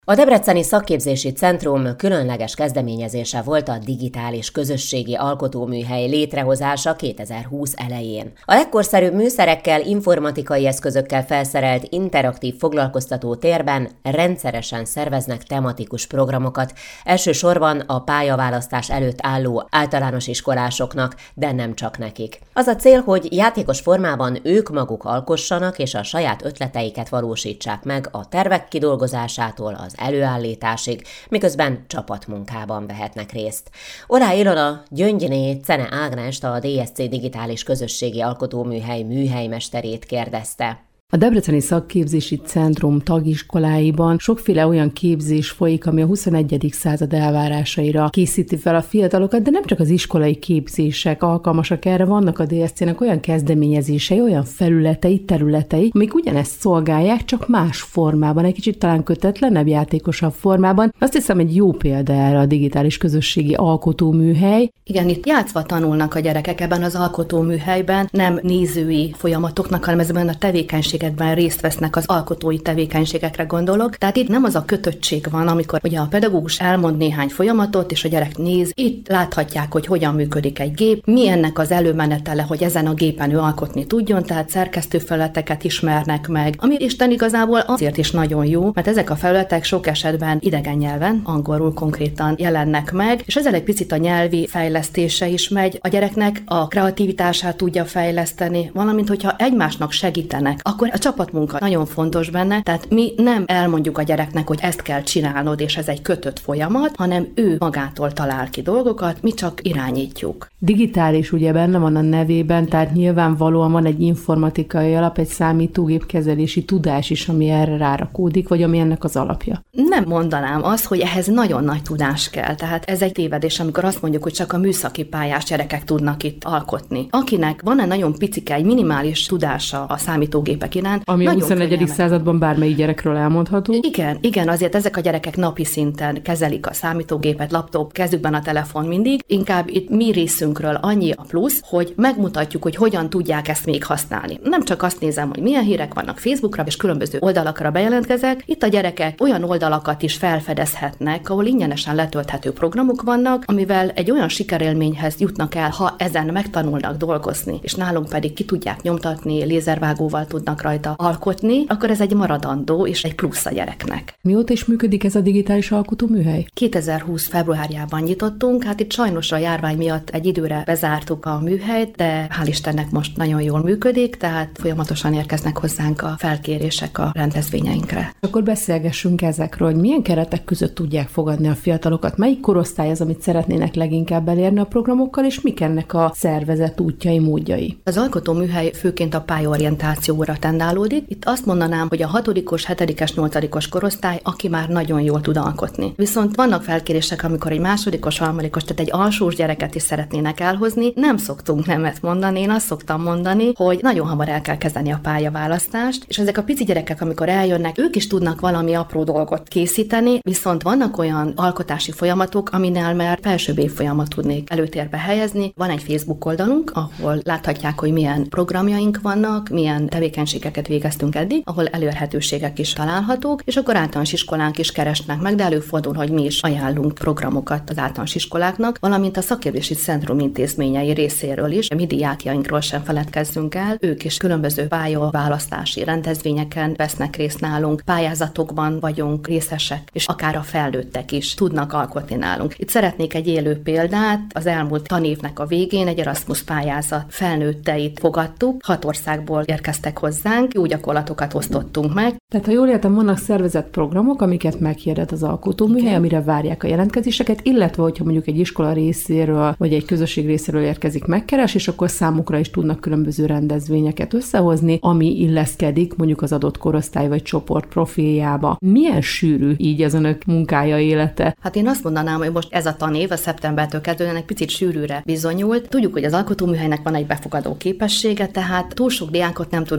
A Debreceni Szakképzési Centrum különleges kezdeményezése volt a digitális közösségi alkotóműhely létrehozása 2020 elején. A legkorszerűbb műszerekkel, informatikai eszközökkel felszerelt interaktív foglalkoztató térben rendszeresen szerveznek tematikus programokat, elsősorban a pályaválasztás előtt álló általános iskolásoknak, de nem csak nekik. Az a cél, hogy játékos formában ők maguk alkossanak és a saját ötleteiket valósítsák meg a tervek kidolgozásától az előállításig, miközben csapatmunkában vehetnek részt. Orá Ilona Gyöngyné Czene Ágnest, a DSC Digitális Közösségi Alkotóműhely műhelymesterét kérdezte. A Debreceni Szakképzési Centrum tagiskoláiban sokféle olyan képzés folyik, ami a 21. század elvárásaira készíti fel a fiatalokat, de nem csak az iskolai képzések alkalmasak erre, vannak a DSC-nek olyan kezdeményezései, olyan felületei, területei, amik ugyanezt szolgálják, csak más formában, egy kicsit talán kötetlenebb, játékosabb formában. Azt hiszem, egy jó példa erre a digitális közösségi alkotóműhely. Igen, itt játszva tanulnak a gyerekek ebben az alkotóműhelyben, nem nézői folyamatoknak, hanem ezben a tevékenységekben részt vesznek, az alkotói tevékenységekre gondolok. Tehát itt nem az a kötöttség van, amikor ugye a pedagógus elmond néhány folyamatot, és a gyerek néz. Itt láthatják, hogy hogyan működik egy gép, mi ennek az előmenetele, hogy ezen a gépen ő alkotni tudjon, tehát szerkesztőfelületeket ismernek meg, ami Isten igazából azért is nagyon jó, mert ezek a felületek sok esetben idegen nyelven, angolul konkrétan jelennek meg, és ezzel egy picit a nyelvi fejlesztése is megy, a gyereknek a kreativitását tudja fejleszteni, valamint hogyha egymásnak segítenek, akkor a csapatmunka nagyon fontos benne, tehát mi nem elmondjuk a gyereknek, hogy ezt kell csinálnod, és ez egy kötött folyamat, hanem ő magától talál ki dolgokat, mi csak irányítjuk. Digitális ugye benne van a nevében, tehát nyilvánvalóan van egy informatikai alap, egy számítógépkezelési tudás is, ami erre rárakódik, vagy ami ennek az alapja. Nem mondanám azt, hogy ehhez nagyon nagy tudás kell, tehát ez egy tévedés, amikor azt mondjuk, hogy csak a műszaki pályás gyerekek tudnak itt alkotni. Akinek van egy nagyon picike, egy minimális tudása a számítógépek iránt, ami a 21. században bármelyik gyerekről elmondható. Igen, azért ezek a gyerekek napi szinten kezelik a számítógépet, laptop, kezükben a telefon mindig. Inkább itt mi részünkről annyi a plusz, hogy megmutatjuk, hogy hogyan tudják ezt még használni. Nem csak azt nézem, hogy milyen hírek vannak Facebookra, és különböző oldalakra bejelentkezek. Itt a gyerekek olyan oldalakat is felfedezhetnek, ahol ingyenesen letölthető programok vannak, amivel egy olyan sikerélményhez jutnak el, ha ezen megtanulnak dolgozni, és nálunk pedig ki tudják nyomtatni, lézervágóval tudnak rajta alkotni, akkor ez egy maradandó és egy plusz a gyereknek. Mióta is működik ez a digitális alkotóműhely? 2020 februárjában nyitottunk, hát itt sajnos a járvány miatt egy időre bezártuk a műhelyt, de hál' Istennek most nagyon jól működik, tehát folyamatosan érkeznek hozzánk a felkérések a rendezvényeinkre. Akkor beszélgessünk ezekről, hogy milyen keretek között tudják fogadni a fiatalokat, melyik korosztály az, amit szeretnének leginkább elérni a programokkal, és mik ennek a szervezet útjai, módjai. Az alkotóműhely főként a pályaorientációra tendálódik. Itt azt mondanám, hogy a 6-os, 7-es, 8-os korosztály, aki már nagyon jól tud alkotni. Viszont vannak felkérések, amikor egy másodikos, harmadikos, tehát egy alsós gyereket is szeretnének elhozni. Nem szoktunk nemet mondani, én azt szoktam mondani, hogy nagyon hamar el kell kezdeni a pályaválasztást, és ezek a pici gyerekek, amikor eljönnek, ők is tudnak valami apró dolgot készíteni, viszont vannak olyan alkotási folyamatok, aminél már felsőbb évfolyamat tudnék előtérbe helyezni. Van egy Facebook oldalunk, ahol láthatják, hogy milyen programjaink vannak, milyen tevékenységeket végeztünk eddig, ahol elérhetőségek is találhatók, és akkor általános iskolánk is keresnek meg, de előfordul, hogy mi is ajánlunk programokat az általános iskoláknak, valamint a Szakképzési Centrum intézményei részéről is. Mi diákjainkról sem feledkezzünk el, ők is különböző pályaválasztási rendezvényeken vesznek részt nálunk, pályázatokban vagyunk részesek, és akár a felnőttek is tudnak alkotni nálunk. Itt szeretnék egy élő példát, az elmúlt tanévnek a végén egy Erasmus pályázat felnőtteit fogadtuk, 6 országból érkeztek hozzánk, jó gyakorlatokat osztottunk meg. Tehát ha jól értem, vannak szervezett programok, amiket meghirdet az alkotóműhely, amire várják a jelentkezéseket, illetve hogyha mondjuk egy iskola részéről, vagy egy közösség részéről érkezik megkeres, és akkor számukra is tudnak különböző rendezvényeket összehozni, ami illeszkedik mondjuk az adott korosztály vagy csoport profiljába. Milyen sűrű így az önök munkája, élete? Hát én azt mondanám, hogy most ez a tanév a szeptembertől kezdően egy picit sűrűre bizonyult. Tudjuk, hogy az alkotóműhelynek van egy befogadó képessége, tehát túl sok diákot nem tudunk fogadni.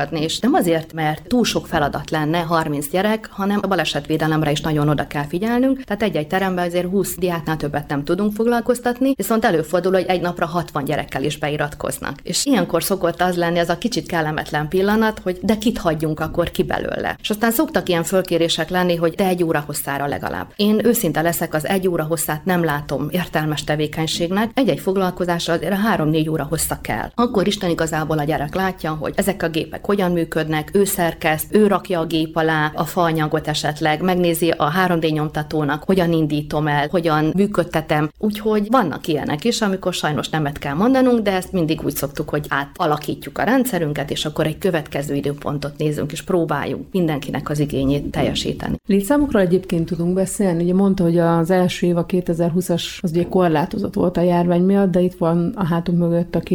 fogadni, és nem azért, mert túl sok feladat lenne, 30 gyerek, hanem a balesetvédelemre is nagyon oda kell figyelnünk, tehát egy-egy teremben azért 20 diáknál többet nem tudunk foglalkoztatni, viszont előfordul, hogy egy napra 60 gyerekkel is beiratkoznak. És ilyenkor szokott az lenni ez a kicsit kellemetlen pillanat, hogy de kit hagyjunk akkor ki belőle. És aztán szoktak ilyen fölkérések lenni, hogy de 1 óra hosszára legalább. Én őszinte leszek, az 1 óra hosszát nem látom értelmes tevékenységnek, egy-egy foglalkozásra azért a 3-4 óra hossza kell. Akkor Isten igazából a gyerek látja, hogy ezek a gépek hogyan működnek, ő szerkeszt, ő rakja a gép alá a faanyagot esetleg, megnézi a 3D nyomtatónak, hogyan indítom el, hogyan működtetem. Úgyhogy vannak ilyenek is, amikor sajnos nemet kell mondanunk, de ezt mindig úgy szoktuk, hogy átalakítjuk a rendszerünket, és akkor egy következő időpontot nézünk, és próbáljuk mindenkinek az igényét teljesíteni. Létszámokról egyébként tudunk beszélni. Ugye mondta, hogy az első év, a 2020-as, az ugye korlátozott volt a járvány miatt, de itt van a hátunk mögött a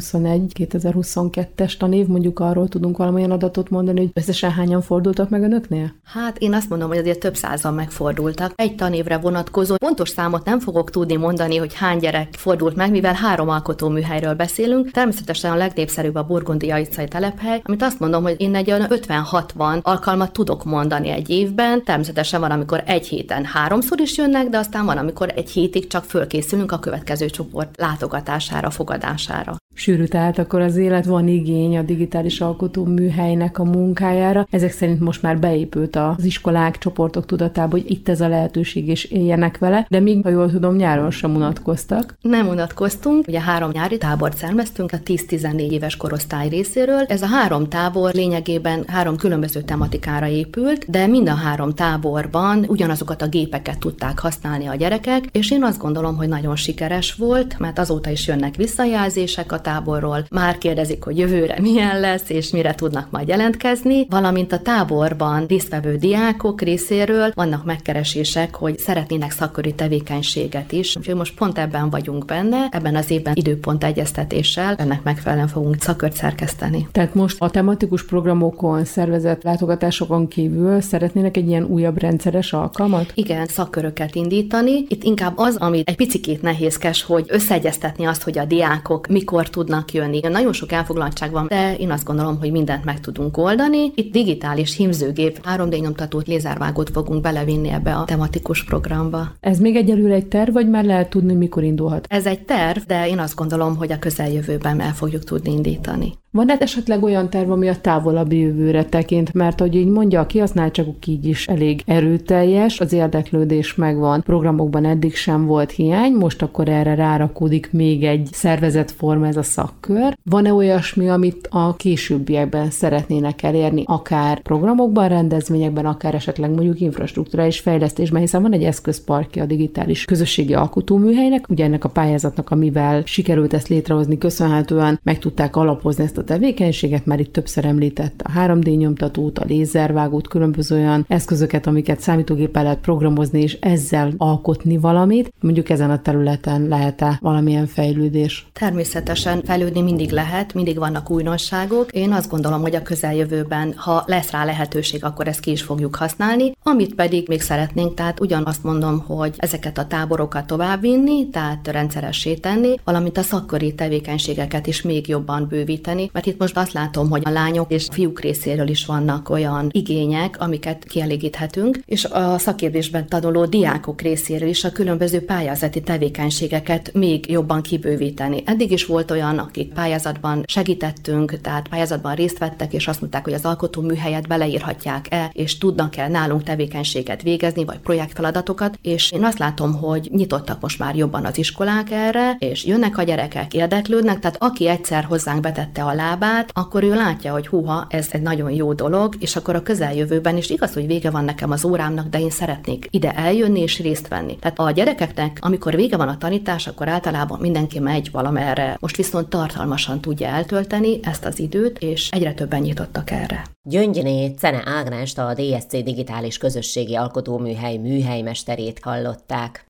2021-2022-es tanév, mondjuk arról tudunk valamilyen adatot mondani, hogy összesen hányan fordultak meg önöknél? Hát én azt mondom, hogy azért több százan megfordultak. Egy tanévre vonatkozó pontos számot nem fogok tudni mondani, hogy hány gyerek fordult meg, mivel 3 alkotóműhelyről beszélünk. Természetesen a legnépszerűbb a Burgundia utcai telephely, amit azt mondom, hogy én egy 50-60 alkalmat tudok mondani egy évben. Természetesen van, amikor egy héten 3-szor is jönnek, de aztán van, amikor egy hétig csak fölkészülünk a következő csoport látogatására, fogadására. Sűrű tehát akkor az élet, van igény a digitális alkotóműhelynek a munkájára. Ezek szerint most már beépült az iskolák, csoportok tudatába, hogy itt ez a lehetőség, és éljenek vele, de még, ha jól tudom, nyáron sem unatkoztak. Nem unatkoztunk, ugye 3 nyári tábort szerveztünk a 10-14 éves korosztály részéről. Ez a 3 tábor lényegében 3 különböző tematikára épült, de mind a 3 táborban ugyanazokat a gépeket tudták használni a gyerekek, és én azt gondolom, hogy nagyon sikeres volt, mert azóta is jönnek visszajelzések a táborról, már kérdezik, hogy jövőre milyen lesz, és mire tudnak majd jelentkezni, valamint a táborban résztvevő diákok részéről vannak megkeresések, hogy szeretnének szakköri tevékenységet is. Úgyhogy most pont ebben vagyunk benne, ebben az évben időpont egyeztetéssel, ennek megfelelően fogunk szakkört szerkeszteni. Tehát most a tematikus programokon, szervezett látogatásokon kívül szeretnének egy ilyen újabb rendszeres alkalmat? Igen, szakköröket indítani. Itt inkább az, ami egy picikét nehézkes, hogy összeegyeztetni azt, hogy a diákok mikor tudnak jönni. Nagyon sok elfoglaltság van, de én azt gondolom, hogy mindent meg tudunk oldani. Itt digitális hímzőgép, 3D nyomtatót, lézervágót fogunk belevinni ebbe a tematikus programba. Ez még egyelőre egy terv, vagy már lehet tudni, mikor indulhat? Ez egy terv, de én azt gondolom, hogy a közeljövőben el fogjuk tudni indítani. Van esetleg olyan terv, ami a távolabbi jövőre tekint, mert ahogy így mondja, a kihasználtságuk így is elég erőteljes, az érdeklődés megvan, programokban eddig sem volt hiány, most akkor erre rárakódik még egy szervezett forma, ez a szakkör. Van-e olyasmi, amit a későbbiekben szeretnének elérni, akár programokban, rendezvényekben, akár esetleg mondjuk infrastruktúrális fejlesztésben, hiszen van egy eszközparkja a digitális közösségi alkotóműhelynek, ugye ennek a pályázatnak, amivel sikerült ezt létrehozni, köszönhetően meg tudták alapozni ezt a tevékenységet, már itt többször említett a 3D nyomtatót, a lézervágót, különböző olyan eszközöket, amiket számítógéppel lehet programozni, és ezzel alkotni valamit. Mondjuk ezen a területen lehet-e valamilyen fejlődés? Természetesen fejlődni mindig lehet, mindig vannak újdonságok. Én azt gondolom, hogy a közeljövőben, ha lesz rá lehetőség, akkor ezt ki is fogjuk használni. Amit pedig még szeretnénk, tehát ugyanazt mondom, hogy ezeket a táborokat továbbvinni, tehát rendszeressé tenni, valamint a szakköri tevékenységeket is még jobban bővíteni, mert itt most azt látom, hogy a lányok és fiúk részéről is vannak olyan igények, amiket kielégíthetünk, és a szakképzésben tanuló diákok részéről is a különböző pályázati tevékenységeket még jobban kibővíteni. Eddig is volt olyan, akik pályázatban segítettünk, tehát pályázatban részt vettek, és azt mondták, hogy az alkotóműhelyet beleírhatják-e, és tudnak-e nálunk tevékenységet végezni, vagy projektfeladatokat, és én azt látom, hogy nyitottak most már jobban az iskolák erre, és jönnek a gyerekek, érdeklődnek, tehát aki egyszer hozzánk betette a lábát, akkor ő látja, hogy húha, ez egy nagyon jó dolog, és akkor a közeljövőben is igaz, hogy vége van nekem az órámnak, de én szeretnék ide eljönni és részt venni. Tehát a gyerekeknek, amikor vége van a tanítás, akkor általában mindenki megy valamerre. Most viszont tartalmasan tudja eltölteni ezt az időt, és egyre többen nyitottak erre. Gyöngyné Czene Ágnest, a DSC Digitális Közösségi Alkotóműhely műhelymesterét hallották.